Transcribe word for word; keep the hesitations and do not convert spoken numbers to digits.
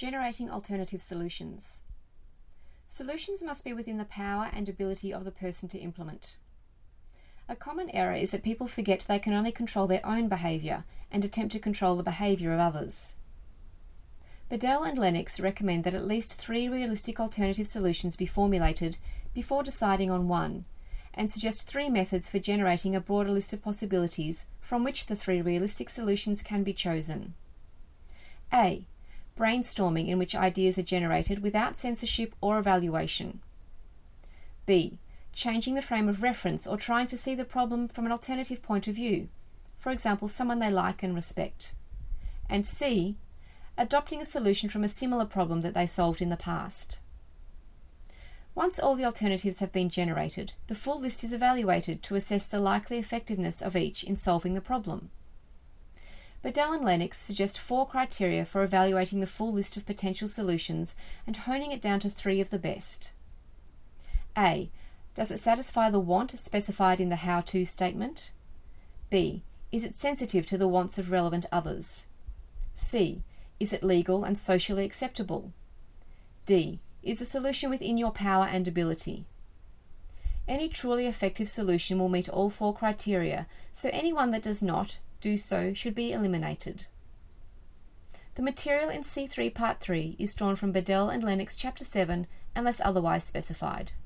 Generating alternative solutions. Solutions must be within the power and ability of the person to implement. A common error is that people forget they can only control their own behaviour and attempt to control the behaviour of others. Bedell and Lennox recommend that at least three realistic alternative solutions be formulated before deciding on one, and suggest three methods for generating a broader list of possibilities from which the three realistic solutions can be chosen. A. Brainstorming, in which ideas are generated without censorship or evaluation. B. Changing the frame of reference or trying to see the problem from an alternative point of view, for example, someone they like and respect. And C. Adopting a solution from a similar problem that they solved in the past. Once all the alternatives have been generated, the full list is evaluated to assess the likely effectiveness of each in solving the problem. Bedell and Lennox suggest four criteria for evaluating the full list of potential solutions and honing it down to three of the best. A. Does it satisfy the want specified in the how-to statement? B. Is it sensitive to the wants of relevant others? C. Is it legal and socially acceptable? D. Is the solution within your power and ability? Any truly effective solution will meet all four criteria, so anyone that does not do so should be eliminated. The material in C three Part three is drawn from Bedell and Lennox Chapter seven unless otherwise specified.